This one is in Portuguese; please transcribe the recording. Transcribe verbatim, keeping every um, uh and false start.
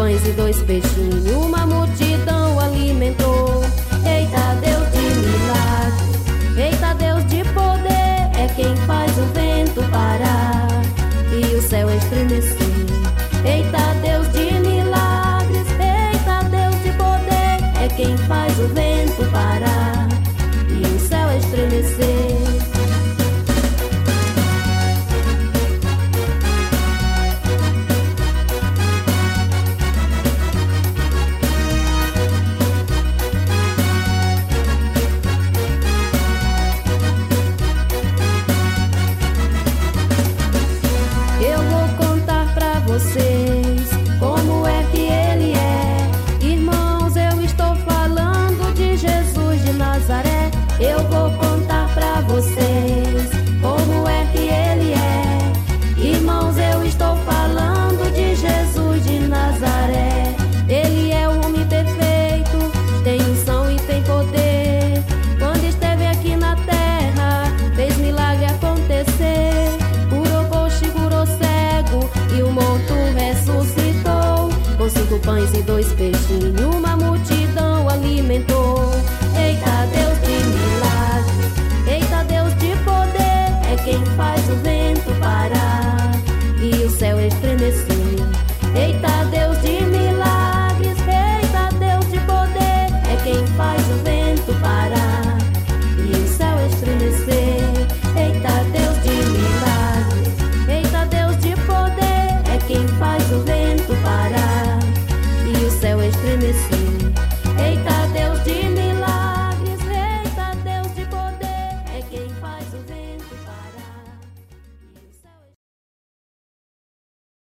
pães e dois peixinhos, uma multidão alimentou. Eita Deus de milagre, eita Deus de poder, é quem faz o vento parar e o céu estremecer. Eita Deus de milagres, eita Deus de poder, é quem faz o vento parar e o céu estremecer. Vocês, como é que ele é? Irmãos, eu estou falando de Jesus de Nazaré. Eu vou contar pra vocês como é que ele é. Irmãos, eu estou falando de Jesus de Nazaré. Ele é o homem perfeito, tem unção e tem poder. Quando esteve aqui na terra, fez milagre acontecer. Curou coxo, curou cego e o morto ressuscitou. Com cinco pães e dois peixinhos, uma multidão alimentou. Eita Deus de milagres, eita Deus de poder, é quem faz o vento parar e o céu estremecer. Eita Deus de milagres, eita Deus de poder, é quem faz o vento parar e o céu estremecer. Eita Deus de milagres, eita Deus de poder, é quem faz o vento parar e o céu estremecer.